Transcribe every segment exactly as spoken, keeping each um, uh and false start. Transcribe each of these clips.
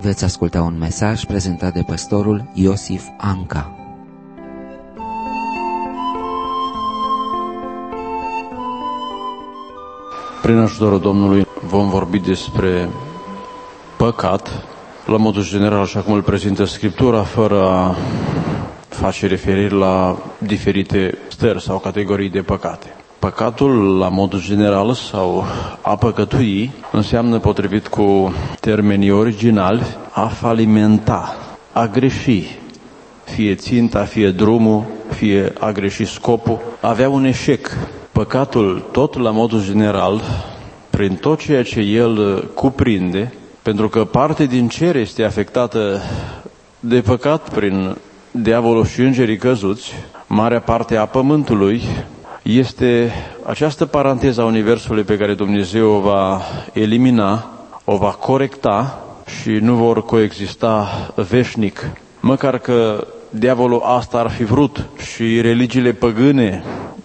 veți asculta un mesaj prezentat de pastorul Iosif Anca. Prin ajutorul Domnului vom vorbi despre păcat, la modul general, așa cum îl prezintă Scriptura, fără a face referiri la diferite stări sau categorii de păcate. Păcatul, la modul general, sau a păcătui, înseamnă, potrivit cu termenii originali, a falimenta, a greși, fie ținta, fie drumul, fie a greși scopul, avea un eșec. Păcatul, tot la modul general, prin tot ceea ce el cuprinde, pentru că parte din cer este afectată de păcat prin diavolul și îngerii căzuți, marea parte a pământului, este această paranteză a universului pe care Dumnezeu o va elimina, o va corecta și nu vor coexista veșnic. Măcar că diavolul asta ar fi vrut și religiile păgâne,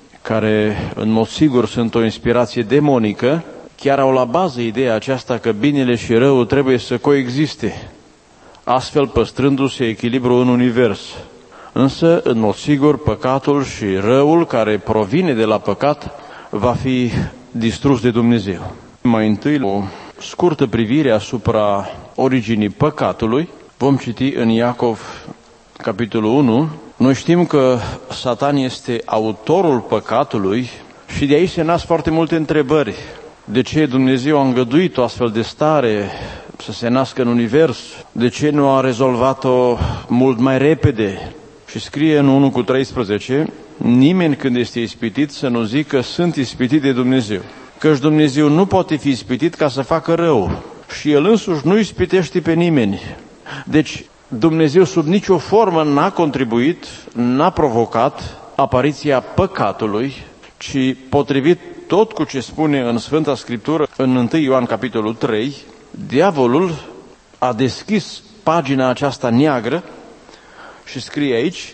care în mod sigur sunt o inspirație demonică, chiar au la bază ideea aceasta că binele și răul trebuie să coexiste, astfel păstrându-se echilibru în univers. Însă, în mod sigur, păcatul și răul care provine de la păcat va fi distrus de Dumnezeu. Mai întâi, o scurtă privire asupra originii păcatului. Vom citi în Iacov, capitolul unu. Noi știm că Satan este autorul păcatului și de aici se nasc foarte multe întrebări. De ce Dumnezeu a îngăduit o astfel de stare să se nască în univers? De ce nu a rezolvat-o mult mai repede? Și scrie în unu cu treisprezece, nimeni când este ispitit să nu zică sunt ispitit de Dumnezeu. Căci Dumnezeu nu poate fi ispitit ca să facă rău și El însuși nu ispitește pe nimeni. Deci Dumnezeu sub nicio formă n-a contribuit, n-a provocat apariția păcatului, ci potrivit tot cu ce spune în Sfânta Scriptură, în întâi Ioan capitolul trei, diavolul a deschis pagina aceasta neagră și scrie aici,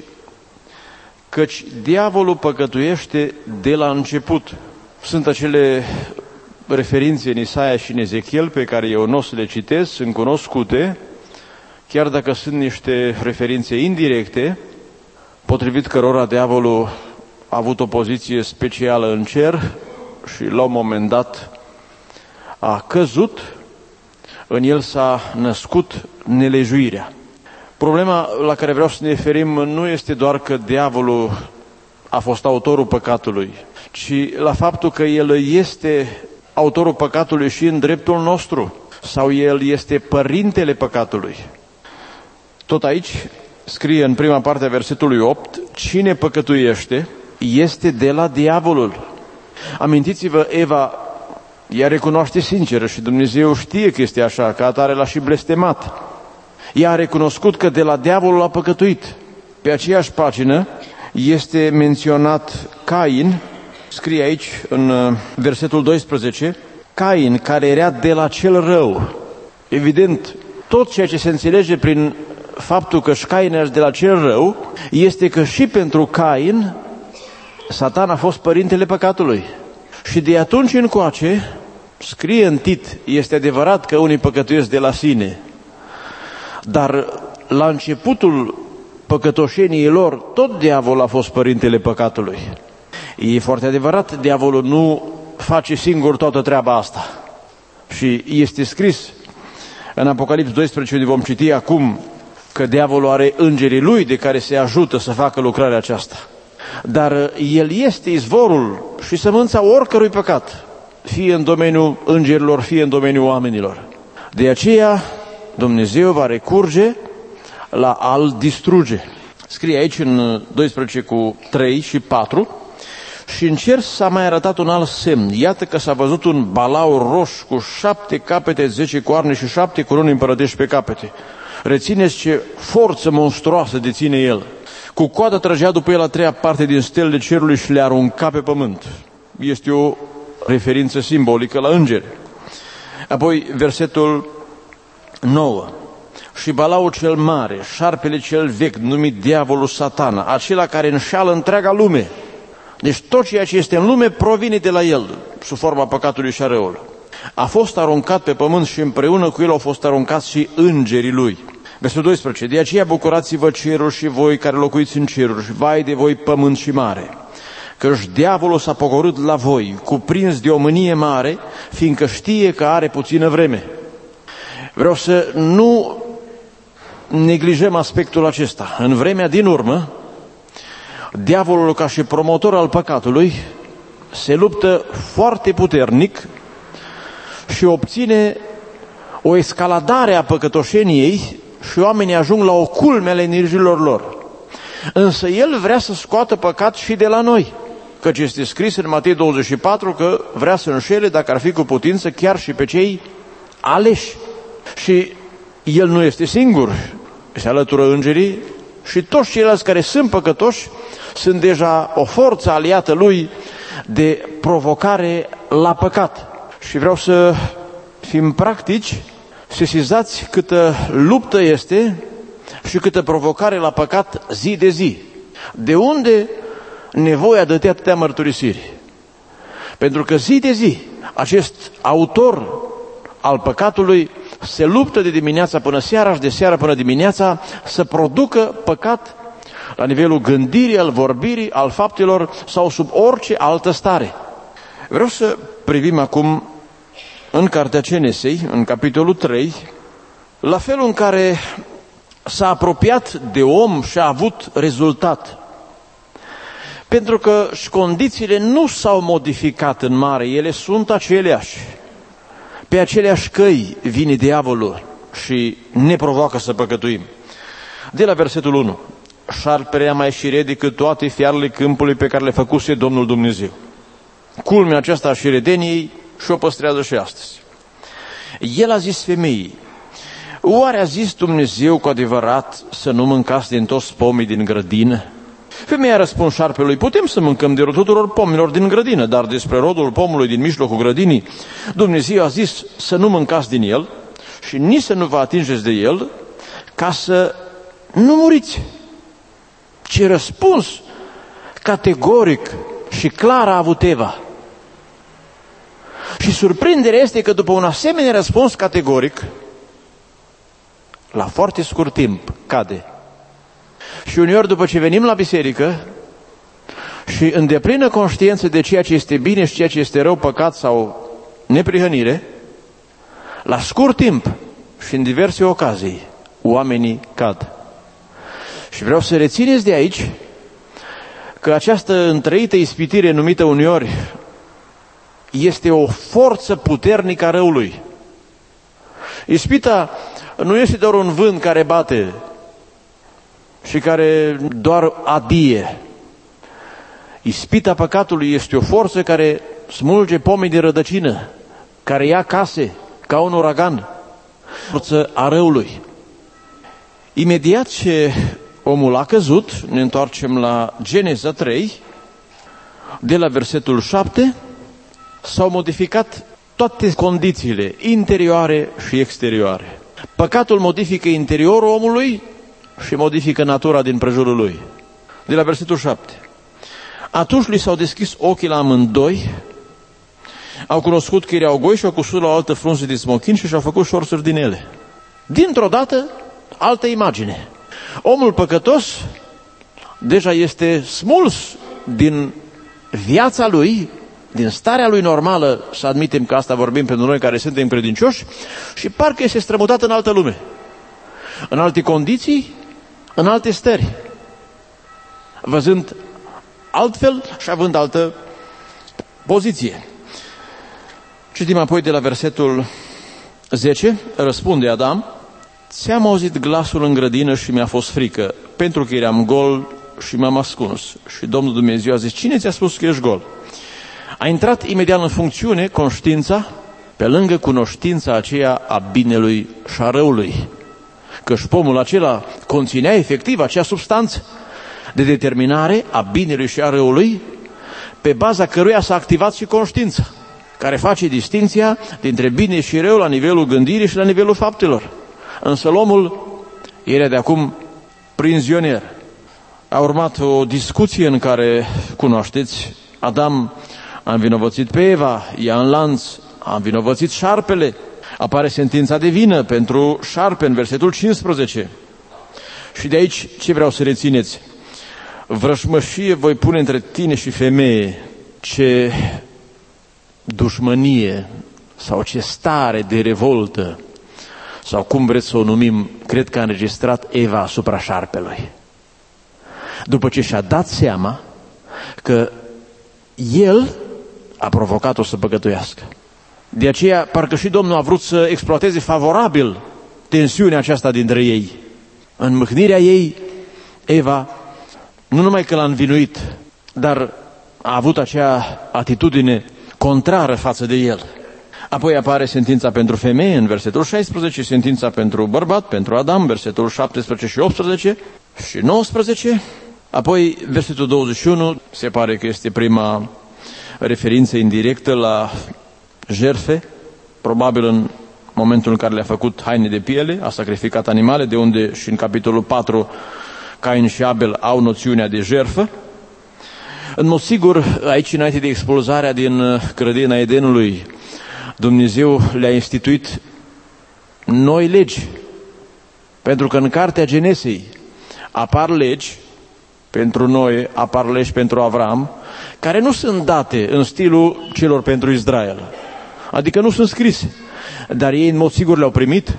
căci diavolul păcătuiește de la început. Sunt acele referințe în Isaia și în Ezechiel pe care eu nu o să le citesc, sunt cunoscute, chiar dacă sunt niște referințe indirecte, potrivit cărora diavolul a avut o poziție specială în cer și la un moment dat a căzut, în el s-a născut nelejuirea. Problema la care vreau să ne referim nu este doar că diavolul a fost autorul păcatului, ci la faptul că el este autorul păcatului și în dreptul nostru, sau el este părintele păcatului. Tot aici scrie în prima parte a versetului opt, cine păcătuiește este de la diavolul. Amintiți-vă, Eva, ea recunoaște sinceră și Dumnezeu știe că este așa, că atare l-a și blestemat. Ea a recunoscut că de la diavolul a păcătuit. Pe aceeași pagină este menționat Cain, scrie aici în versetul doisprezece, Cain care era de la cel rău. Evident, tot ceea ce se înțelege prin faptul că Cain era de la cel rău, este că și pentru Cain, Satan a fost părintele păcatului. Și de atunci încoace, scrie în Tit, este adevărat că unii păcătuiesc de la sine, dar la începutul păcătoșeniei lor, tot diavolul a fost părintele păcatului. E foarte adevărat, diavolul nu face singur toată treaba asta. Și este scris în Apocalips doisprezece, unde vom citi acum, că diavolul are îngerii lui de care se ajută să facă lucrarea aceasta. Dar el este izvorul și sămânța oricărui păcat, fie în domeniul îngerilor, fie în domeniul oamenilor. De aceea Dumnezeu va recurge la a-l distruge. Scrie aici în doisprezece cu trei și patru, și în cer s-a mai arătat un alt semn. Iată că s-a văzut un balaur roș cu șapte capete, zece coarne și șapte coruni împărătești pe capete. Rețineți ce forță monstruoasă deține el. Cu coada trăgea după el a treia parte din stelele cerului și le arunca pe pământ. Este o referință simbolică la îngeri. Apoi versetul nouă. Și balaul cel mare, șarpele cel vechi, numit diavolul Satana, acela care înșeală întreaga lume. Deci tot ceea ce este în lume provine de la el, sub forma păcatului și a răului. a fost aruncat pe pământ și împreună cu el au fost aruncați și îngerii lui. Versetul doisprezece. De aceea bucurați-vă ceruri și voi care locuiți în ceruri și vai de voi pământ și mare, căci diavolul s-a pogorât la voi, cuprins de o mânie mare, fiindcă știe că are puțină vreme. Vreau să nu neglijăm aspectul acesta. În vremea din urmă, diavolul, ca și promotor al păcatului, se luptă foarte puternic și obține o escaladare a păcătoșeniei și oamenii ajung la o culme ale energiilor lor. Însă el vrea să scoată păcat și de la noi, căci este scris în Matei douăzeci și patru că vrea să înșele, dacă ar fi cu putință, chiar și pe cei aleși. Și el nu este singur, se alătură îngerii și toți ceilalți care sunt păcătoși sunt deja o forță aliată lui de provocare la păcat. Și vreau să fim practici, sesizați câtă luptă este și câtă provocare la păcat zi de zi. De unde nevoia de atâtea mărturisiri? Pentru că zi de zi acest autor al păcatului se luptă de dimineața până seara și de seara până dimineața să producă păcat la nivelul gândirii, al vorbirii, al faptelor sau sub orice altă stare. Vreau să privim acum în Cartea Genesei, în capitolul trei, la felul în care s-a apropiat de om și a avut rezultat. Pentru că și condițiile nu s-au modificat în mare, ele sunt aceleași. Pe aceleași căi vine diavolul și ne provoacă să păcătuim. De la versetul unu. Șarperea mai șire decât toate fiarele câmpului pe care le făcuse Domnul Dumnezeu. Culmea aceasta a șiredeniei și o păstrează și astăzi. El a zis femeii: oare a zis Dumnezeu cu adevărat să nu mâncați din toți pomii din grădină? Femeia a răspuns șarpelui: putem să mâncăm de rodul tuturor pomilor din grădină, dar despre rodul pomului din mijlocul grădinii, Dumnezeu a zis să nu mâncați din el și nici să nu vă atingeți de el, ca să nu muriți. Ce răspuns categoric și clar a avut Eva. Și surprinderea este că după un asemenea răspuns categoric, la foarte scurt timp cade. Și uneori după ce venim la biserică și în deplină conștiință de ceea ce este bine și ceea ce este rău, păcat sau neprihănire, la scurt timp și în diverse ocazii, oamenii cad. Și vreau să rețineți de aici că această întrăită ispitire numită uneori este o forță puternică a răului. Ispita nu este doar un vânt care bate și care doar adie. Ispita păcatului este o forță care smulge pomii de rădăcină, care ia case ca un uragan. Forță a răului. Imediat ce omul a căzut, ne întoarcem la Geneza trei, de la versetul șapte, s-au modificat toate condițiile interioare și exterioare. Păcatul modifică interiorul omului și modifică natura din prejurul lui. De la versetul șapte. Atunci li s-au deschis ochii la amândoi, au cunoscut că erau goi și au cusut la o altă frunză de smochin și și-au făcut șorțuri din ele. Dintr-o dată, altă imagine. Omul păcătos deja este smuls din viața lui, din starea lui normală, să admitem că asta vorbim pentru noi care suntem credincioși, și parcă este strămutat în altă lume, în alte condiții, în alte stări, văzând altfel și având altă poziție. Citim apoi de la versetul zece, răspunde Adam: ți-am auzit glasul în grădină și mi-a fost frică, pentru că eram gol și m-am ascuns. Și Domnul Dumnezeu a zis: cine ți-a spus că ești gol? A intrat imediat în funcțiune conștiința, pe lângă cunoștința aceea a binelui și a răului. Căci pomul acela conținea efectiv acea substanță de determinare a binelui și a răului, pe baza căruia s-a activat și conștiința, care face distinția dintre bine și rău la nivelul gândirii și la nivelul faptelor. Însă omul era de acum prizonier. A urmat o discuție în care, cunoașteți, Adam a învinovățit pe Eva, ea în lanț, a învinovățit șarpele. Apare sentința de vină pentru șarpe în versetul cincisprezece. Și de aici ce vreau să rețineți? Vrășmășie voi pune între tine și femeie. Ce dușmănie sau ce stare de revoltă, sau cum vreți să o numim, cred că a înregistrat Eva asupra șarpelui. După ce și-a dat seama că el a provocat-o să păcătuiască. De aceea, parcă și Domnul a vrut să exploateze favorabil tensiunea aceasta dintre ei. În mâhnirea ei, Eva, nu numai că l-a învinuit, dar a avut acea atitudine contrară față de el. Apoi apare sentința pentru femeie în versetul șaisprezece, sentința pentru bărbat, pentru Adam, versetul șaptesprezece și optsprezece și nouăsprezece. Apoi versetul douăzeci și unu, se pare că este prima referință indirectă la jertfe, probabil în momentul în care le-a făcut haine de piele, a sacrificat animale, de unde și în capitolul patru Cain și Abel au noțiunea de jertfă. În mod sigur, aici, înainte de expulzarea din grădina Edenului, Dumnezeu le-a instituit noi legi, pentru că în cartea Genesei apar legi pentru Noe, apar legi pentru Avram, care nu sunt date în stilul celor pentru Israel. Adică nu sunt scrise, dar ei în mod sigur le-au primit.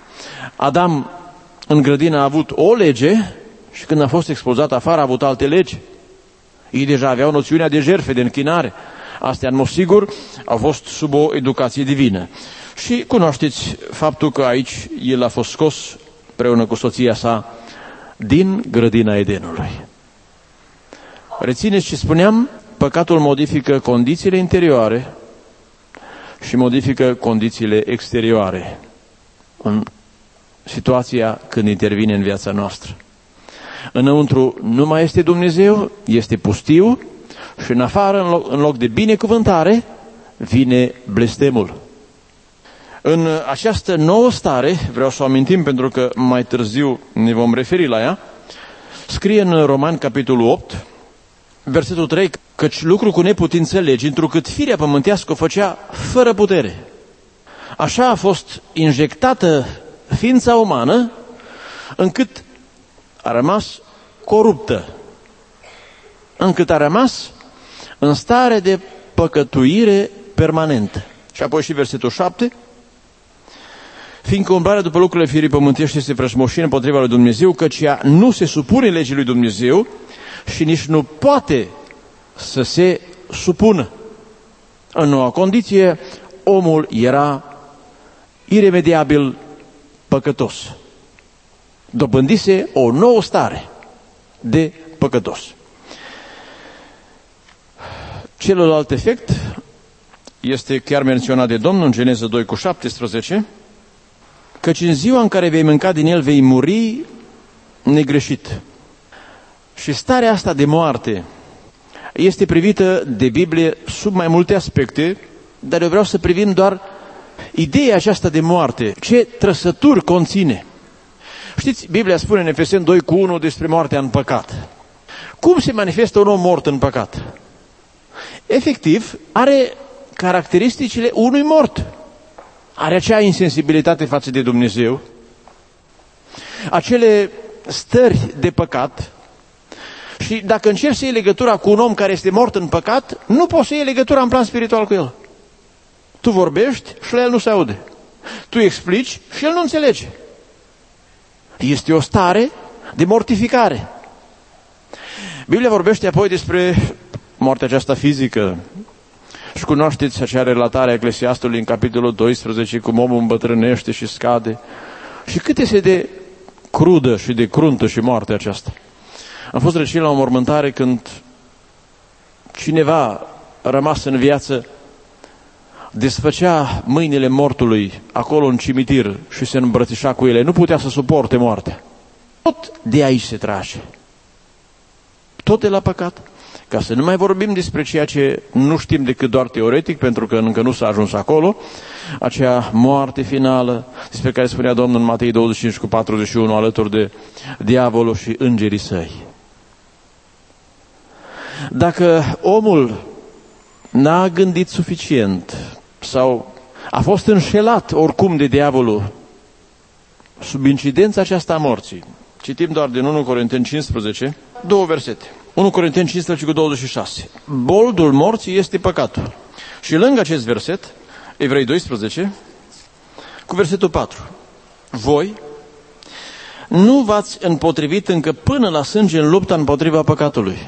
Adam în grădină a avut o lege și când a fost expulzat afară a avut alte legi. Ei deja aveau noțiunea de jertfe, de închinare. Astea în mod sigur au fost sub o educație divină. Și cunoașteți faptul că aici el a fost scos împreună cu soția sa din grădina Edenului. Rețineți ce spuneam, păcatul modifică condițiile interioare și modifică condițiile exterioare în situația când intervine în viața noastră. Înăuntru nu mai este Dumnezeu, este pustiu și în afară, în loc, în loc de binecuvântare, vine blestemul. În această nouă stare, vreau să o amintim pentru că mai târziu ne vom referi la ea, scrie în Romani capitolul opt, versetul trei, căci lucru cu neputință legi, întrucât firea pământească o făcea fără putere. Așa a fost injectată ființa umană, încât a rămas coruptă, încât a rămas în stare de păcătuire permanentă. Și apoi și versetul șapte, fiindcă umblarea după lucrurile firii pământești este vrăjmoșie împotriva lui Dumnezeu, căci ea nu se supune legii lui Dumnezeu și nici nu poate să se supună. În noua condiție, omul era iremediabil păcătos. Dobândise o nouă stare de păcătos. Celălalt efect este chiar menționat de Domnul în Geneza doi cu șaptesprezece, căci în ziua în care vei mânca din el vei muri negreșit. Și starea asta de moarte este privită de Biblie sub mai multe aspecte, dar eu vreau să privim doar ideea aceasta de moarte. Ce trăsături conține? Știți, Biblia spune în Efeseni doi cu unu despre moartea în păcat. Cum se manifestă un om mort în păcat? Efectiv, are caracteristicile unui mort. Are acea insensibilitate față de Dumnezeu, acele stări de păcat. Și dacă încerci să iei legătura cu un om care este mort în păcat, nu poți să iei legătura în plan spiritual cu el. Tu vorbești și la el nu se aude. Tu explici și el nu înțelege. Este o stare de mortificare. Biblia vorbește apoi despre moartea aceasta fizică. Și cunoașteți acea relatare a Eclesiastului în capitolul doisprezece, cum omul îmbătrânește și scade. Și cât este de crudă și de cruntă și moartea aceasta. Am fost recent la o mormântare când cineva rămas în viață desfăcea mâinile mortului acolo în cimitir și se îmbrățișa cu ele. Nu putea să suporte moartea. Tot de aici se trage. Tot de la păcat. Ca să nu mai vorbim despre ceea ce nu știm decât doar teoretic, pentru că încă nu s-a ajuns acolo, acea moarte finală despre care spunea Domnul în Matei douăzeci și cinci cu patruzeci și unu, alături de diavolul și îngerii săi. Dacă omul n-a gândit suficient sau a fost înșelat oricum de diavolul sub incidența aceasta a morții. Citim doar din unu Corinteni cincisprezece, două versete. unu Corinteni cincisprezece cu douăzeci și șase. Boldul morții este păcatul. Și lângă acest verset, Evrei doisprezece, cu versetul patru. Voi nu v-ați împotrivit încă până la sânge în lupta împotriva păcatului.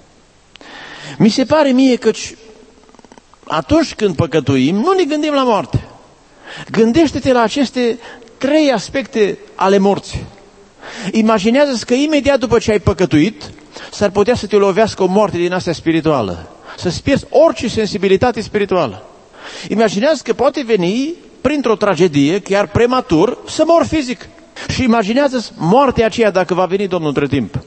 Mi se pare mie că atunci când păcătuim, nu ne gândim la moarte. Gândește-te la aceste trei aspecte ale morții. Imaginează-ți că imediat după ce ai păcătuit, s-ar putea să te lovească o moarte din astea spirituală. Să-ți pierzi orice sensibilitate spirituală. Imaginează că poate veni, printr-o tragedie, chiar prematur, să mor fizic. Și imaginează-ți moartea aceea dacă va veni Domnul între timp.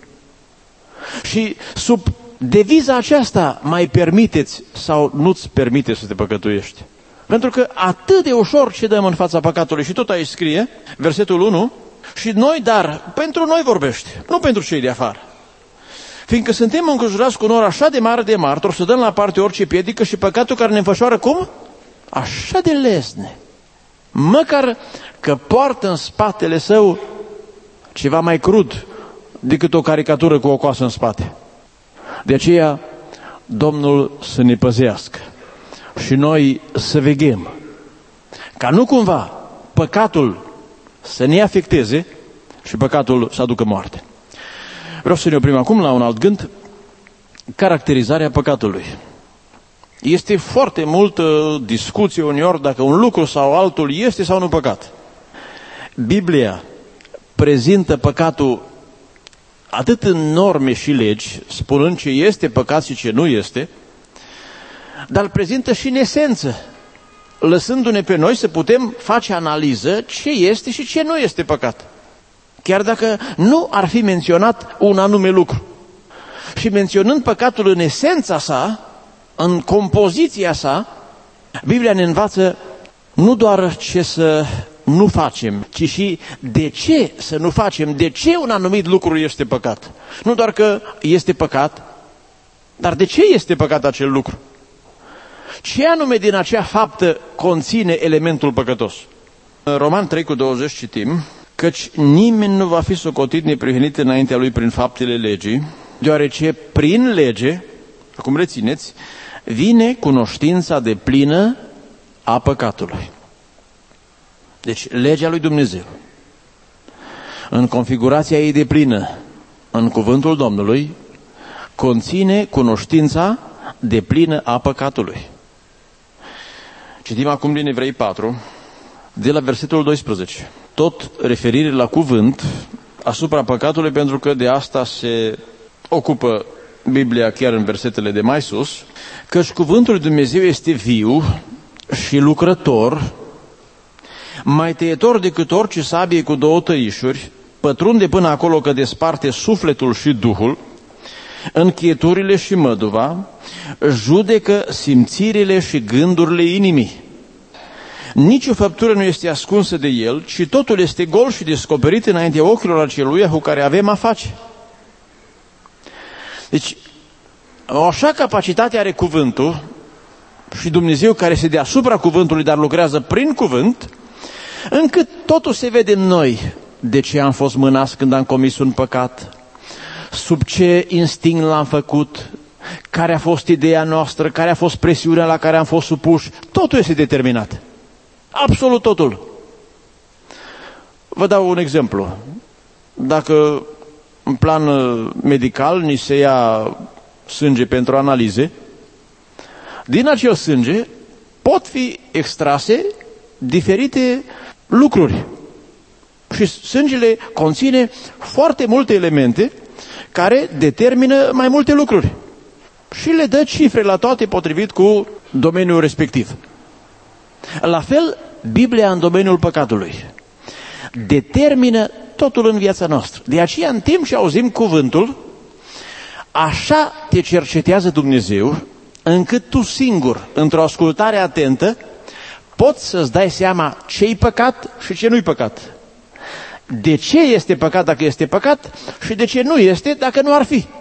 Și sub deviza aceasta mai permiteți sau nu-ți permite să te păcătuiești. Pentru că atât de ușor ce dăm în fața păcatului. Și tot aici scrie, versetul unu, și noi, dar pentru noi vorbește, nu pentru cei de afară. Fiindcă suntem înconjurați cu un nor așa de mare de martori, să dăm la parte orice piedică și păcatul care ne înfășoară cum? Așa de lesne. Măcar că poartă în spatele său ceva mai crud decât o caricatură cu o coasă în spate. De aceea, Domnul să ne păzească și noi să veghem, ca nu cumva păcatul să ne afecteze și păcatul să aducă moarte. Vreau să ne oprim acum la un alt gând, caracterizarea păcatului. Este foarte multă discuție uneori dacă un lucru sau altul este sau nu păcat. Biblia prezintă păcatul atât în norme și legi, spunând ce este păcat și ce nu este, dar îl prezintă și în esență, lăsându-ne pe noi să putem face analiză ce este și ce nu este păcat. Chiar dacă nu ar fi menționat un anume lucru. Și menționând păcatul în esența sa, în compoziția sa, Biblia ne învață nu doar ce să nu facem, ci și de ce să nu facem, de ce un anumit lucru este păcat. Nu doar că este păcat, dar de ce este păcat acel lucru? Ce anume din acea faptă conține elementul păcătos? În Roman trei cu douăzeci citim, căci nimeni nu va fi socotit neprihănit înaintea lui prin faptele legii, deoarece prin lege, acum rețineți, vine cunoștința deplină a păcatului. Deci legea lui Dumnezeu, în configurația ei deplină, în cuvântul Domnului, conține cunoștința deplină a păcatului. Citim acum din Evrei patru, de la versetul doisprezece. Tot referire la cuvânt asupra păcatului, pentru că de asta se ocupă Biblia chiar în versetele de mai sus, căci cuvântul lui Dumnezeu este viu și lucrător, mai tăietor decât orice sabie cu două tăișuri, pătrunde până acolo că desparte sufletul și duhul, încheieturile și măduva, judecă simțirile și gândurile inimii. Nici o făptură nu este ascunsă de el, ci totul este gol și descoperit înaintea ochilor aceluia cu care avem a face. Deci, o așa capacitate are cuvântul și Dumnezeu care se deasupra cuvântului, dar lucrează prin cuvânt, încât totul se vede în noi. De ce am fost mânați când am comis un păcat? Sub ce instinct l-am făcut? Care a fost ideea noastră? Care a fost presiunea la care am fost supuși? Totul este determinat. Absolut totul. Vă dau un exemplu. Dacă în plan medical ni se ia sânge pentru analize, din acel sânge pot fi extrase diferite lucruri. Și sângele conține foarte multe elemente care determină mai multe lucruri. Și le dă cifre la toate potrivit cu domeniul respectiv. La fel, Biblia în domeniul păcatului determină totul în viața noastră. De aceea, în timp ce auzim cuvântul, așa te cercetează Dumnezeu, încât tu singur, într-o ascultare atentă, poți să-ți dai seama ce-i păcat și ce nu-i păcat. De ce este păcat dacă este păcat și de ce nu este dacă nu ar fi.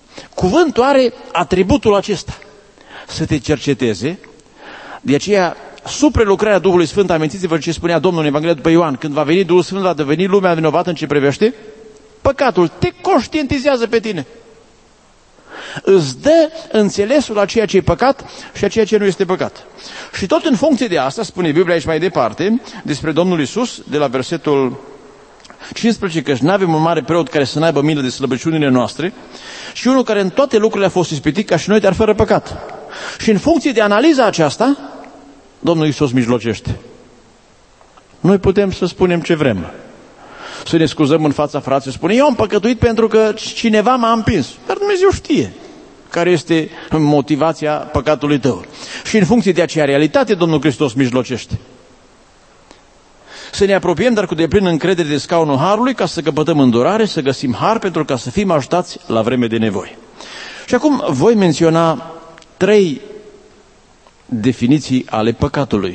Cuvântul are atributul acesta, să te cerceteze. De aceea sub prelucrarea Duhului Sfânt, amintiți-vă ce spunea Domnul în Evanghelia după Ioan, când va veni Duhul Sfânt, va deveni lumea vinovată în ce privește păcatul. Te conștientizează pe tine. Îți dă înțelesul la ceea ce e păcat și a ceea ce nu este păcat. Și tot în funcție de asta, spune Biblia aici mai departe, despre Domnul Iisus, de la versetul cincisprezece, că nu avem un mare preot care să n-aibă milă de slăbăciunile noastre și unul care în toate lucrurile a fost ispitit ca și noi, dar fără păcat. Și în funcție de analiza aceasta, Domnul Iisus mijlocește. Noi putem să spunem ce vrem. Să ne scuzăm în fața fraților, spune, eu am păcătuit pentru că cineva m-a împins. Dar Dumnezeu știe care este motivația păcatului tău. Și în funcție de aceea realitate, Domnul Hristos mijlocește. Să ne apropiem, dar cu deplină încredere de scaunul Harului, ca să căpătăm îndurare, să găsim har, pentru ca să fim ajutați la vreme de nevoie. Și acum voi menționa trei definiții ale păcatului.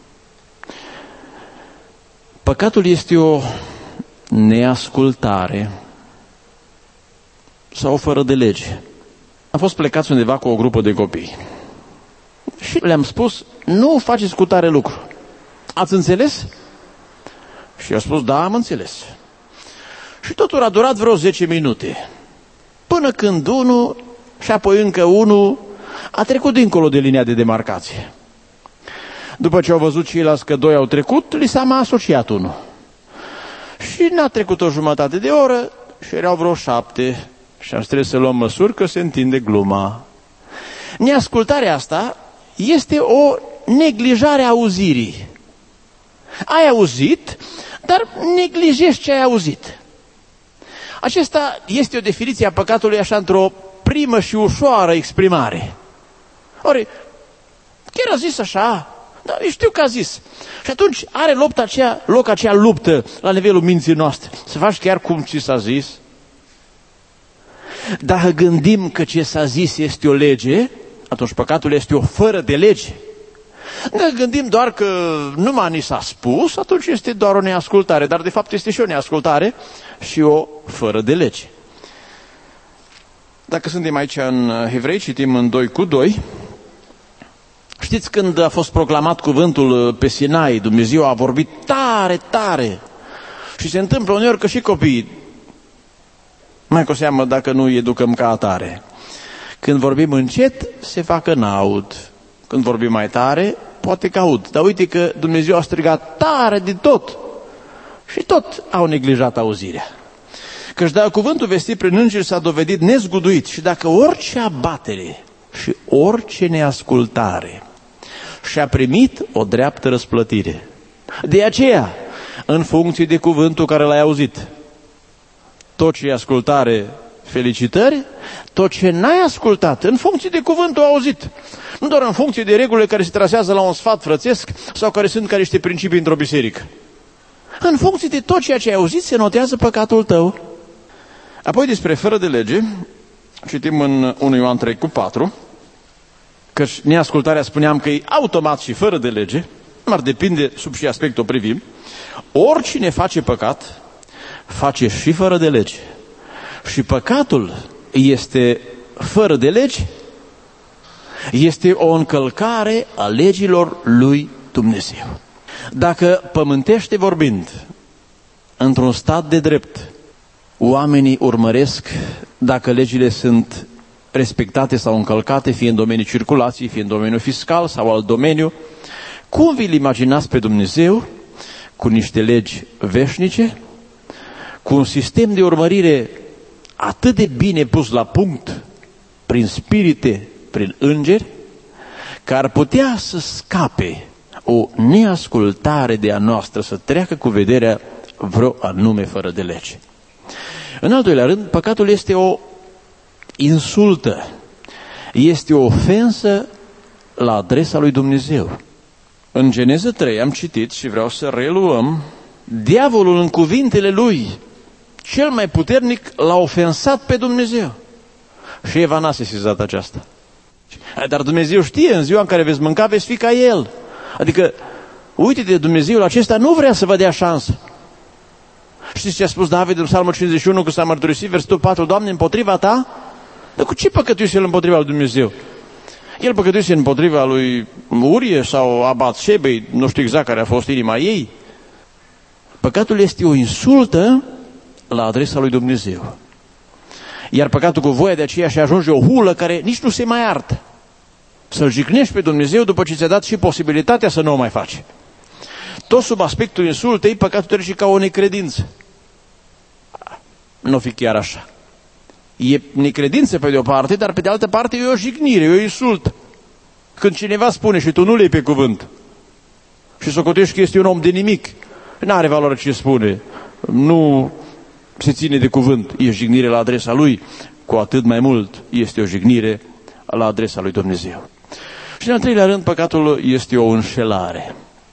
Păcatul este o neascultare sau fără de lege. Am fost plecați undeva cu o grupă de copii și le-am spus, nu faceți cu tare lucru. Ați înțeles? Și a spus, da, am înțeles. Și totul a durat vreo zece minute. Până când unul și apoi încă unul a trecut dincolo de linia de demarcație. După ce au văzut ceilalți că doi au trecut, li s-a mai asociat unul. Și n-a trecut o jumătate de oră și erau vreo șapte. Și am trebuie să luăm măsuri că se întinde gluma. Neascultarea asta este o neglijare a auzirii. Ai auzit, dar neglijezi ce ai auzit. Acesta este o definiție a păcatului așa într-o primă și ușoară exprimare. Ori, chiar a zis așa, dar eu știu că a zis. Și atunci are loc aceea, loc aceea luptă la nivelul minții noastre. Să faci chiar cum ți s-a zis. Dacă gândim că ce s-a zis este o lege, atunci păcatul este o fără de lege. Dacă gândim doar că numai ni s-a spus, atunci este doar o neascultare. Dar de fapt este și o neascultare și o fără de lege. Dacă suntem aici în Evrei, citim în doi cu doi. Știți când a fost proclamat cuvântul pe Sinai, Dumnezeu a vorbit tare, tare. Și se întâmplă uneori că și copiii, mai cu seamă dacă nu îi educăm ca atare. Când vorbim încet, se facă n-aud. Când vorbim mai tare, poate că aud. Dar uite că Dumnezeu a strigat tare de tot. Și tot au neglijat auzirea. Căci dacă cuvântul vestit prin îngeri s-a dovedit nezguduit și dacă orice abatere și orice neascultare și-a primit o dreaptă răsplătire. De aceea, în funcție de cuvântul care l-ai auzit, tot ce e ascultare, felicitări, tot ce n-ai ascultat, în funcție de cuvântul auzit. Nu doar în funcție de regulile care se trasează la un sfat frățesc sau care sunt ca niște principii într-o biserică. În funcție de tot ceea ce ai auzit, se notează păcatul tău. Apoi despre fără de lege, citim în unu Ioan trei cu patru, căci neascultarea spuneam că e automat și fără de lege, dar depinde sub ce aspect o privim. Oricine face păcat, face și fără de lege. Și păcatul este fără de lege, este o încălcare a legilor lui Dumnezeu. Dacă pământește vorbind, într-un stat de drept, oamenii urmăresc dacă legile sunt respectate sau încălcate, fie în domeniul circulației, fie în domeniul fiscal sau alt domeniu, cum vi-l imaginați pe Dumnezeu cu niște legi veșnice, cu un sistem de urmărire atât de bine pus la punct prin spirite, prin îngeri, că ar putea să scape o neascultare de a noastră, să treacă cu vederea vreo anume fără de lege. În al doilea rând, păcatul este o insultă, este o ofensă la adresa lui Dumnezeu. În Geneza trei am citit și vreau să reluăm, diavolul în cuvintele lui cel mai puternic l-a ofensat pe Dumnezeu. Și Eva n-a sesizat aceasta. Dar Dumnezeu știe, în ziua în care veți mânca, veți fi ca El. Adică, uite de Dumnezeul acesta nu vrea să vă dea șansă. Știți ce a spus David în Psalmul cincizeci și unu, când s-a mărturisit, versetul patru, Doamne, împotriva Ta? Dar cu ce păcătuiește El împotriva lui Dumnezeu? El păcătuise împotriva lui Urie sau a Batșebei, nu știu exact care a fost inima ei. Păcatul este o insultă la adresa lui Dumnezeu. Iar păcatul cu voia de aceea și ajunge o hulă care nici nu se mai iartă. Să-L jignești pe Dumnezeu după ce ți-a dat și posibilitatea să nu o mai faci. Tot sub aspectul insultei, păcatul trece ca o necredință. Nu fi chiar așa. E necredință pe de o parte, dar pe de altă parte e o jignire, e o insultă. Când cineva spune și tu nu le-ai pe cuvânt și socotești că este un om de nimic, n-are valoare ce spune, nu se ține de cuvânt, e jignire la adresa lui, cu atât mai mult este o jignire la adresa lui Dumnezeu. Și în al treilea rând, păcatul este o înșelare.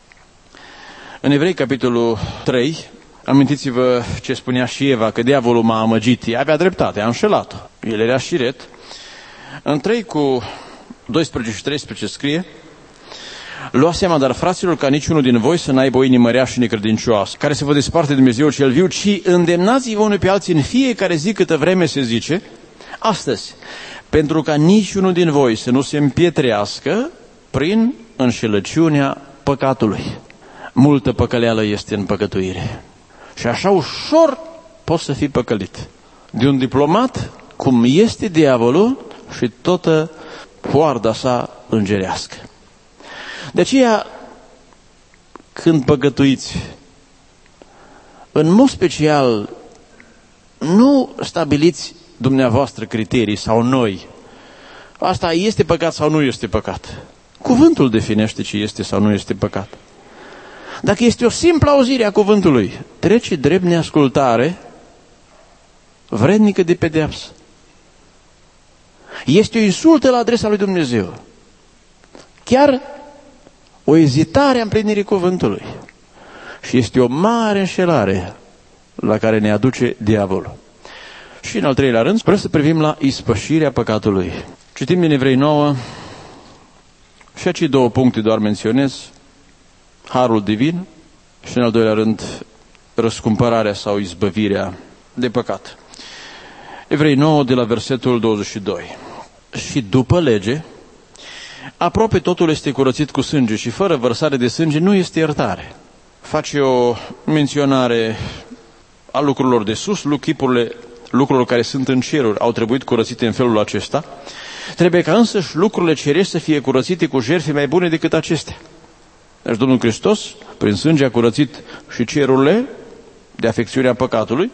În Evrei, capitolul trei, amintiți-vă ce spunea și Eva, că diavolul m-a amăgit, ea avea dreptate, a înșelat-o, el era șiret. În trei cu doisprezece și treisprezece scrie: luați seama, dar fraților, ca niciunul din voi să n-aibă o inimă rea și necredincioasă, care să vă desparte de Dumnezeu cel viu, ci îndemnați-vă unul pe alții în fiecare zi câtă vreme se zice astăzi, pentru ca niciunul din voi să nu se împietrească prin înșelăciunea păcatului. Multă păcăleală este în păcătuire. Și așa ușor poți să fii păcălit. De un diplomat, cum este diavolul și toată hoarda sa îngerească. De aceea, când păcătuiți, în mod special, nu stabiliți dumneavoastră criterii sau noi. Asta este păcat sau nu este păcat. Cuvântul definește ce este sau nu este păcat. Dacă este o simplă auzire a cuvântului, trece drept neascultare, vrednică de pedeapsă. Este o insultă la adresa lui Dumnezeu. Chiar o ezitare a împlinirii cuvântului. Și este o mare înșelare la care ne aduce diavolul. Și în al treilea rând, vreau să privim la ispășirea păcatului. Citim din Evrei nouă și aici două puncte doar menționez. Harul divin și în al doilea rând răscumpărarea sau izbăvirea de păcat. Evrei nouă de la versetul douăzeci și doi. Și după lege, aproape totul este curățit cu sânge și fără vărsare de sânge nu este iertare. Face o menționare a lucrurilor de sus, chipurile lucrurilor care sunt în ceruri au trebuit curățite în felul acesta. Trebuie ca însăși lucrurile cerești să fie curățite cu jertfe mai bune decât acestea. Deci Domnul Hristos, prin sânge, a curățit și cerurile de afecțiunea păcatului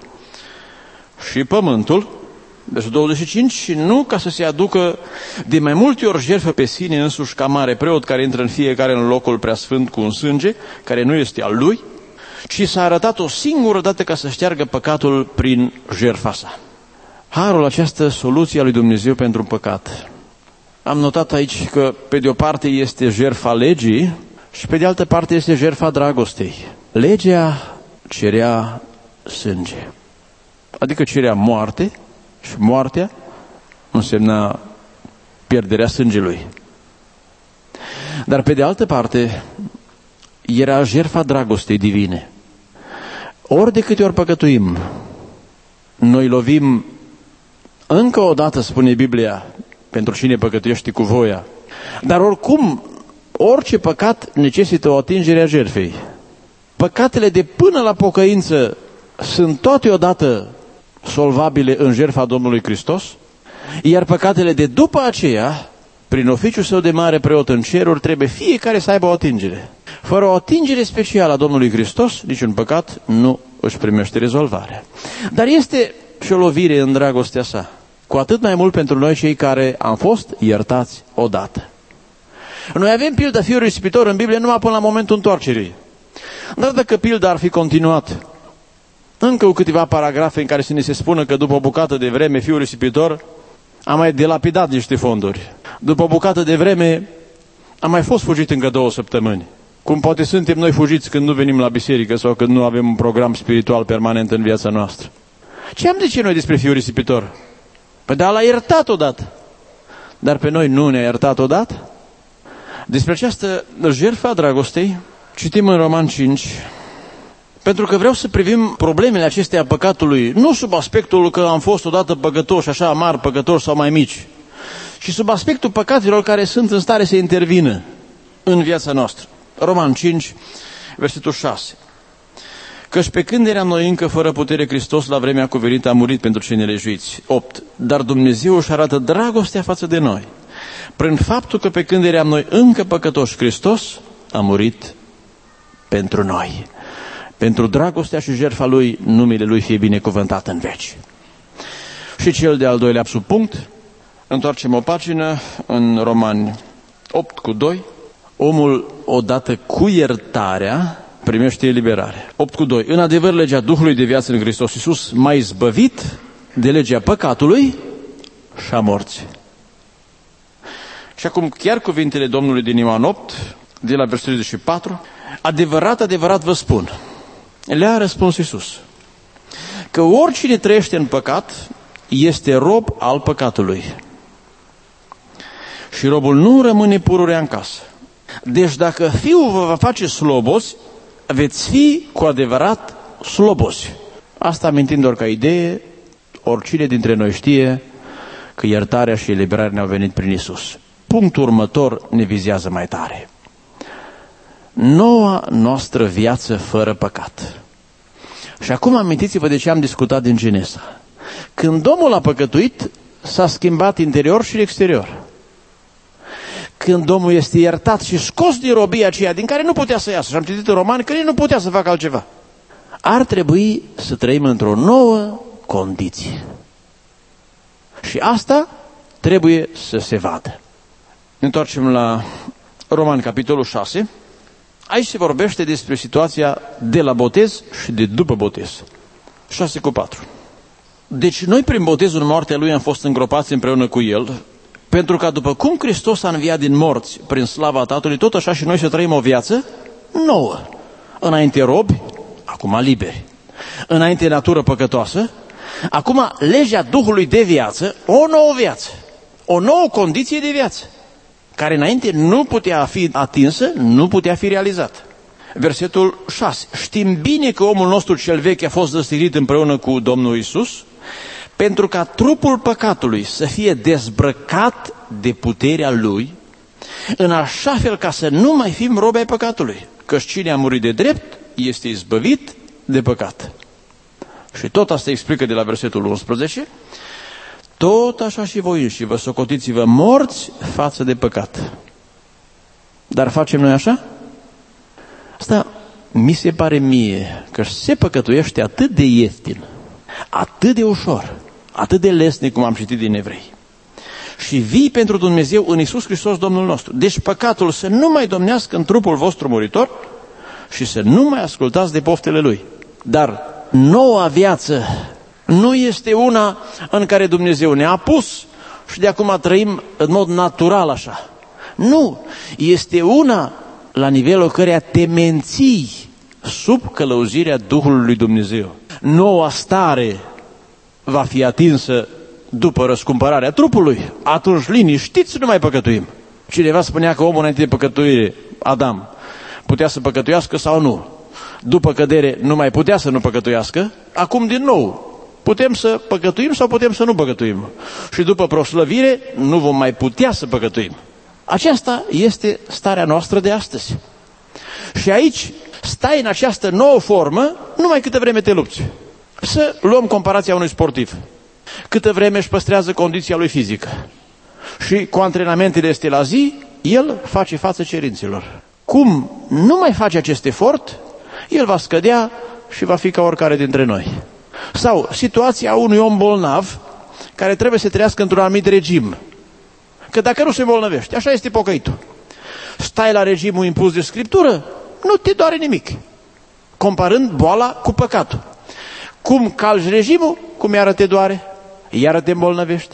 și pământul, versetul douăzeci și cinci, și nu ca să se aducă de mai multe ori jertfă pe sine însuși ca mare preot care intră în fiecare în locul preasfânt cu un sânge, care nu este al lui, ci s-a arătat o singură dată ca să șteargă păcatul prin jertfa sa. Harul, această soluție a lui Dumnezeu pentru păcat. Am notat aici că pe de o parte este jertfa legii și pe de altă parte este jertfa dragostei. Legea cerea sânge, adică cerea moarte și moartea însemna pierderea sângelui. Dar pe de altă parte era jertfa dragostei divine. Ori de câte ori păcătuim, noi lovim încă o dată, spune Biblia, pentru cine păcătuiește cu voia. Dar oricum, orice păcat necesită o atingere a jertfei. Păcatele de până la pocăință sunt toate odată solvabile în jertfa Domnului Hristos, iar păcatele de după aceea, prin oficiul său de mare preot în ceruri, trebuie fiecare să aibă o atingere. Fără o atingere specială a Domnului Hristos, niciun păcat nu își primește rezolvarea. Dar este și o lovire în dragostea sa, cu atât mai mult pentru noi cei care am fost iertați odată. Noi avem pilda fiului risipitor în Biblie numai până la momentul întoarcerii. Dar dacă pilda ar fi continuat, încă cu câteva paragrafe în care să ne se spună că după o bucată de vreme fiul risipitor a mai delapidat niște fonduri. După o bucată de vreme a mai fost fugit încă două săptămâni. Cum poate suntem noi fugiți când nu venim la biserică sau când nu avem un program spiritual permanent în viața noastră. Ce am zice noi despre fiul risipitor? Păi da, l-a iertat odată. Dar pe noi nu ne-a iertat odată? Despre această jertfă a dragostei citim în Roman cinci, pentru că vreau să privim problemele acestea a păcatului, nu sub aspectul că am fost odată păcătoși, așa mari păcătoși sau mai mici, și sub aspectul păcatelor care sunt în stare să intervină în viața noastră. Roman cinci, versetul șase. Căci pe când eram noi încă fără putere, Hristos la vremea cuvenită a murit pentru cei nelejuiți. opt. Dar Dumnezeu își arată dragostea față de noi prin faptul că pe când eram noi încă păcătoși, Hristos a murit pentru noi. Pentru dragostea și jertfa Lui, numele Lui fie binecuvântat în veci. Și cel de-al doilea subpunct, întoarcem o pagină în Romani opt cu doi. Omul, odată cu iertarea, primește eliberare. opt cu doi. În adevăr, legea Duhului de viață în Hristos Iisus m-a izbăvit de legea păcatului și a morții. Și acum chiar cuvintele Domnului din Ioan opt, de la versetul treizeci și patru. Adevărat, adevărat vă spun, le-a răspuns Iisus, că oricine trăiește în păcat este rob al păcatului. Și robul nu rămâne pururea în casă. Deci dacă Fiul vă va face slobozi, veți fi cu adevărat slobozi. Asta amintind doar ca idee, oricine dintre noi știe că iertarea și eliberarea ne-au venit prin Iisus. Punctul următor ne vizează mai tare. Noua noastră viață fără păcat. Și acum amintiți-vă de ce am discutat din Genesa. Când omul a păcătuit, s-a schimbat interior și exterior. Când omul este iertat și scos din robia aceea din care nu putea să iasă, și am citit în Romani că nici nu putea să facă altceva, ar trebui să trăim într-o nouă condiție. Și asta trebuie să se vadă. Ne întoarcem la Romani, capitolul șase. Aici se vorbește despre situația de la botez și de după botez. șase cu patru. Deci noi prin botezul în moartea Lui am fost îngropați împreună cu El, pentru că după cum Hristos a înviat din morți prin slava Tatălui, tot așa și noi să trăim o viață nouă. Înainte robi, acum liberi. Înainte natură păcătoasă, acum legea Duhului de viață, o nouă viață. O nouă condiție de viață, care înainte nu putea fi atinsă, nu putea fi realizată. Versetul șase. Știm bine că omul nostru cel vechi a fost răstignit împreună cu Domnul Iisus, pentru ca trupul păcatului să fie dezbrăcat de puterea lui, în așa fel ca să nu mai fim robi ai păcatului. Căci cine a murit de drept este izbăvit de păcat. Și tot asta explică de la versetul unsprezece. Tot așa și voi înși vă socotiți-vă morți față de păcat. Dar facem noi așa? Asta mi se pare mie că se păcătuiește atât de ieftin, atât de ușor, atât de lesnic, cum am citit din Evrei. Și vii pentru Dumnezeu în Iisus Hristos Domnul nostru. Deci păcatul să nu mai domnească în trupul vostru muritor și să nu mai ascultați de poftele Lui. Dar noua viață nu este una în care Dumnezeu ne-a pus și de acum trăim în mod natural așa. Nu, este una la nivelul căreia te menții sub călăuzirea Duhului lui Dumnezeu. Noua stare va fi atinsă după răscumpărarea trupului. Atunci liniștiți, nu mai păcătuim. Cineva spunea că omul înainte de păcătuire, Adam, putea să păcătuiască sau nu. După cădere nu mai putea să nu păcătuiască. Acum din nou putem să păcătuim sau putem să nu păcătuim. Și după proslăvire nu vom mai putea să păcătuim. Aceasta este starea noastră de astăzi. Și aici stai în această nouă formă numai câtă vreme te lupți. Să luăm comparația unui sportiv. Câtă vreme își păstrează condiția lui fizică și cu antrenamentele este la zi, el face față cerințelor. Cum nu mai face acest efort, el va scădea și va fi ca oricare dintre noi. Sau situația unui om bolnav care trebuie să trăiască într-un anumit regim. Că dacă nu se îmbolnăvește, așa este pocăitul. Stai la regimul impus de Scriptură, nu te doare nimic. Comparând boala cu păcatul. Cum calci regimul, cum iară te doare, iară te îmbolnăvește.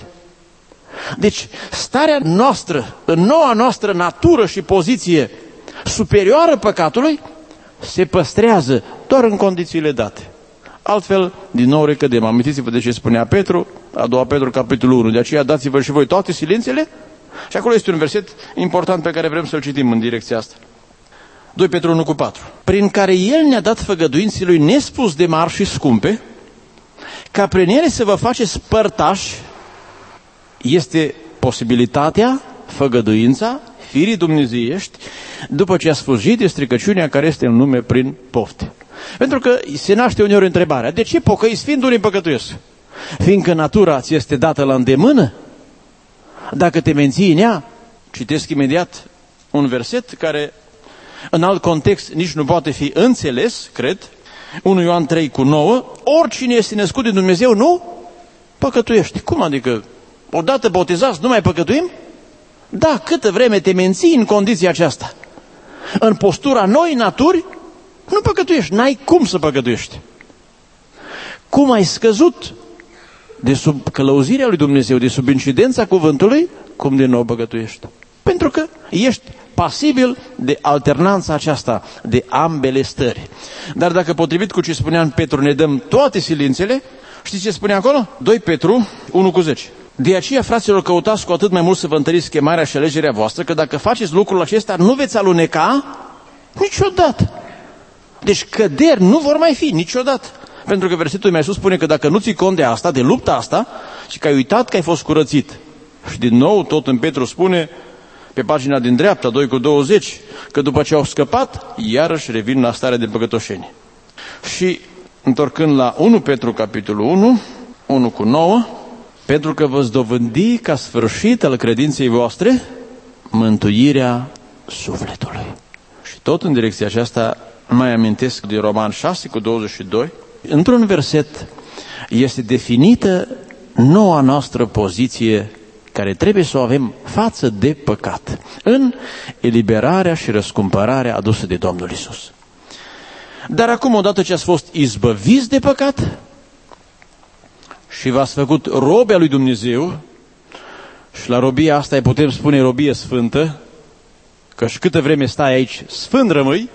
Deci, starea noastră, în noua noastră natură și poziție superioară păcatului, se păstrează doar în condițiile date. Altfel, din nou recădem. Amintiți-vă de ce spunea Petru, a doua Petru, capitolul unu. De aceea dați-vă și voi toate silințele. Și acolo este un verset important pe care vrem să-l citim în direcția asta. doi Petru unu cu patru. Prin care El ne-a dat făgăduinții Lui nespus de mari și scumpe, ca prin ele să vă faceți părtași, este posibilitatea, făgăduința firii dumnezeiești după ce a sfârșit de stricăciunea care este în lume prin pofte. Pentru că se naște uneori întrebarea, de ce pocăiți fiind unii păcătuiesc? Fiindcă natura ți este dată la îndemână? Dacă te menții în ea, citesc imediat un verset care în alt context nici nu poate fi înțeles, cred, unu Ioan trei cu nouă, oricine este născut din Dumnezeu nu păcătuiește. Cum adică? Odată botezați nu mai păcătuim? Da, câtă vreme te menții în condiția aceasta, în postura noi naturi, nu păcătuiești, n-ai cum să păcătuiești. Cum ai scăzut de sub călăuzirea lui Dumnezeu, de sub incidența cuvântului, cum din nou păcătuiești. Pentru că ești pasibil de alternanța aceasta, de ambele stări. Dar dacă potrivit cu ce spunea în Petru ne dăm toate silințele, știți ce spune acolo? doi Petru unu cu zece. De aceea, fraților, căutați cu atât mai mult să vă întăriți chemarea și alegerea voastră, că dacă faceți lucrul acesta, nu veți aluneca niciodată. Deci căderi nu vor mai fi niciodată. Pentru că versetul mai sus spune că dacă nu ții cont de asta, de lupta asta, și că ai uitat că ai fost curățit. Și din nou, tot în Petru spune, pe pagina din dreapta, doi cu douăzeci, că după ce au scăpat, iarăși revin la starea de păcătoșenie. Și întorcând la unu Petru, capitolul unu, unu cu nouă, pentru că vă dovândi ca sfârșit al credinței voastre mântuirea sufletului. Și tot în direcția aceasta mai amintesc de Roman șase cu douăzeci și doi. Într-un verset este definită noua noastră poziție care trebuie să o avem față de păcat, în eliberarea și răscumpărarea adusă de Domnul Iisus. Dar acum, odată ce ați fost izbăviți de păcat și v-ați făcut robi al lui Dumnezeu, și la robia asta îi putem spune robie sfântă, că și câtă vreme stai aici, sfânt rămâi,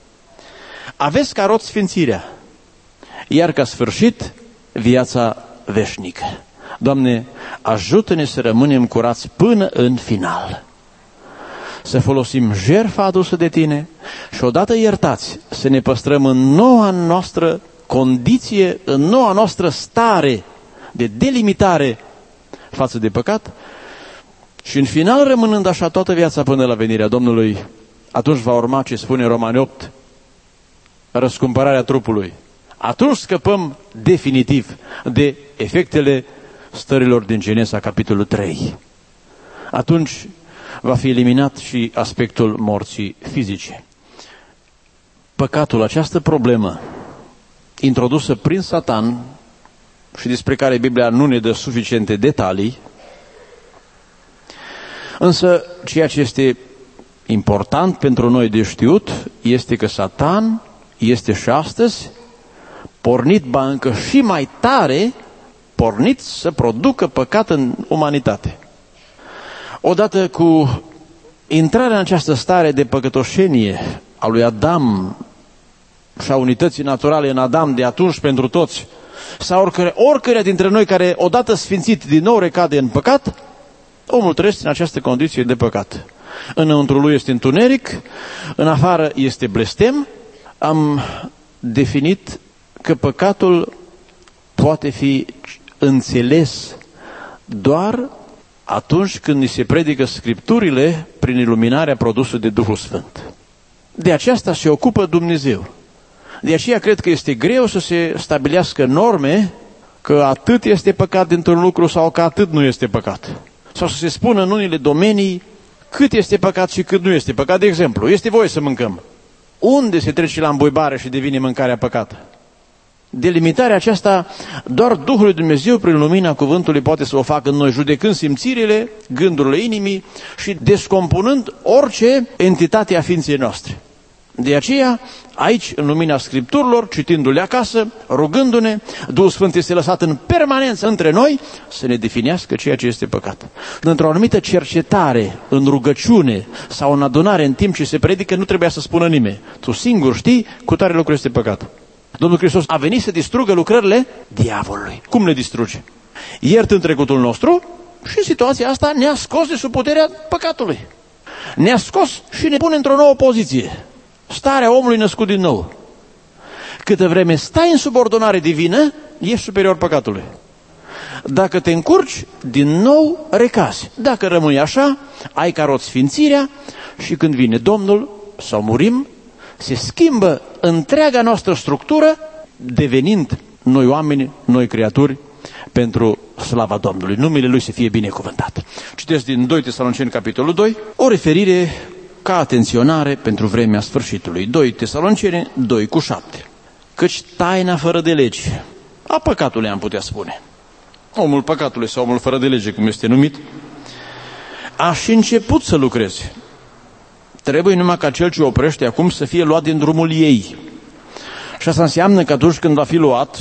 aveți ca rod sfințirea, iar ca sfârșit viața veșnică. Doamne, ajută-ne să rămânem curați până în final. Să folosim jertfa adusă de Tine și odată iertați, să ne păstrăm în noua noastră condiție, în noua noastră stare de delimitare față de păcat și în final rămânând așa toată viața până la venirea Domnului. Atunci va urma ce spune Romani opt, răscumpărarea trupului. Atunci scăpăm definitiv de efectele stărilor din Genesa, capitolul trei. Atunci va fi eliminat și aspectul morții fizice. Păcatul, această problemă introdusă prin Satan și despre care Biblia nu ne dă suficiente detalii, însă ceea ce este important pentru noi de știut este că Satan este și astăzi pornit, ba încă și mai tare, pornit să producă păcat în umanitate. Odată cu intrarea în această stare de păcătoșenie a lui Adam și a unității naturale în Adam de atunci pentru toți, sau oricare, oricare dintre noi care odată sfințit din nou recade în păcat, omul trăiește în această condiție de păcat. Înăuntru lui este întuneric, în afară este blestem. Am definit că păcatul poate fi înțeles doar atunci când ni se predică Scripturile prin iluminarea produsă de Duhul Sfânt. De aceasta se ocupă Dumnezeu. De aceea cred că este greu să se stabilească norme că atât este păcat dintr-un lucru sau că atât nu este păcat. Sau să se spună în unele domenii cât este păcat și cât nu este păcat. De exemplu, este voie să mâncăm. Unde se trece la îmbuibare și devine mâncarea păcată? Delimitarea aceasta doar Duhul lui Dumnezeu prin lumina cuvântului poate să o facă în noi, judecând simțirile, gândurile inimii și descompunând orice entitate a ființei noastre. De aceea, aici, în lumina Scripturilor, citindu-le acasă, rugându-ne, Duhul Sfânt este lăsat în permanență între noi să ne definească ceea ce este păcat. Într-o anumită cercetare, în rugăciune sau în adunare, în timp ce se predică, nu trebuia să spună nimeni. Tu singur știi cu tare lucru este păcat. Domnul Hristos a venit să distrugă lucrările diavolului. Cum le distruge? Iertând trecutul nostru și în situația asta ne-a scos de sub puterea păcatului. Ne-a scos și ne pune într-o nouă poziție. Starea omului născut din nou. Câtă vreme stai în subordonare divină, ești superior păcatului. Dacă te încurci, din nou recazi. Dacă rămâi așa, ai ca rod sfințirea și când vine Domnul sau murim, se schimbă întreaga noastră structură, devenind noi oameni, noi creaturi, pentru slava Domnului. Numele Lui să fie binecuvântat. Citesc din doi Tesaloniceni, capitolul doi, o referire ca atenționare pentru vremea sfârșitului. doi Tesaloniceni doi cu șapte. Căci taina fără de lege, a păcatului am putea spune, omul păcatului sau omul fără de lege, cum este numit, a și început să lucreze. Trebuie numai ca cel ce oprește acum să fie luat din drumul ei. Și asta înseamnă că atunci când va fi luat,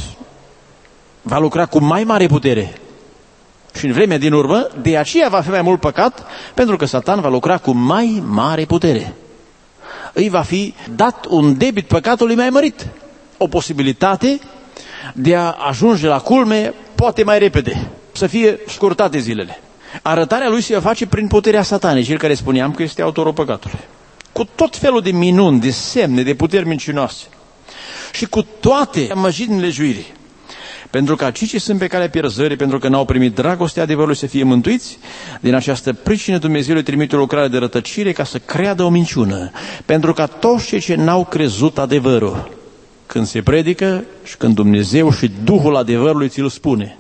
va lucra cu mai mare putere. Și în vremea din urmă, de aceea va fi mai mult păcat, pentru că Satan va lucra cu mai mare putere. Îi va fi dat un debit păcatului mai mărit. O posibilitate de a ajunge la culme poate mai repede, să fie scurtate zilele. Arătarea lui se va face prin puterea Satanei, cel care spuneam că este autorul păcatului. Cu tot felul de minuni, de semne, de puteri mincinoase. Și cu toate amăjinile juirii. Pentru că cei ce sunt pe calea pierzării, pentru că n-au primit dragostea adevărului să fie mântuiți, din această pricină Dumnezeu le trimite o lucrare de rătăcire ca să creadă o minciună. Pentru că toți cei ce n-au crezut adevărul, când se predică și când Dumnezeu și Duhul adevărului ți-l spune,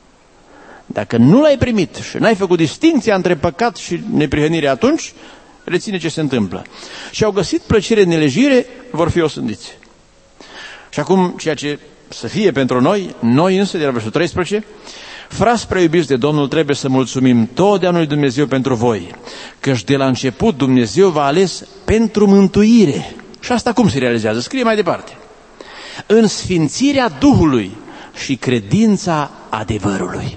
dacă nu l-ai primit și n-ai făcut distinția între păcat și neprihănire, atunci reține ce se întâmplă. Și au găsit plăcere în nelegire, vor fi osândiți. Și acum, ceea ce să fie pentru noi, noi însă, de la versetul treisprezece, frați prea iubiți de Domnul, trebuie să mulțumim totdeauna lui Dumnezeu pentru voi, căci de la început Dumnezeu v-a ales pentru mântuire. Și asta cum se realizează? Scrie mai departe. În sfințirea Duhului și credința adevărului.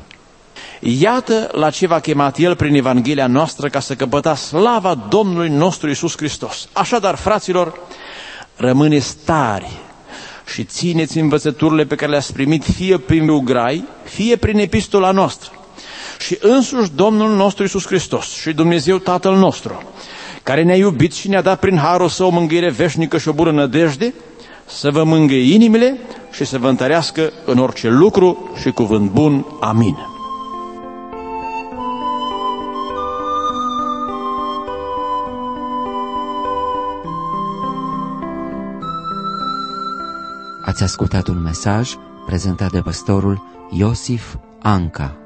Iată la ce v-a chemat El prin Evanghelia noastră, ca să căpătați slava Domnului nostru Iisus Hristos. Așadar, fraților, rămâneți tari și țineți învățăturile pe care le-ați primit fie prin ugrai, fie prin epistola noastră. Și însuși Domnul nostru Iisus Hristos și Dumnezeu Tatăl nostru, care ne-a iubit și ne-a dat prin harul Său o mângâiere veșnică și o bună nădejde, să vă mângâie inimile și să vă întărească în orice lucru și cuvânt bun. Amin. Ați ascultat un mesaj prezentat de pastorul Iosif Anca.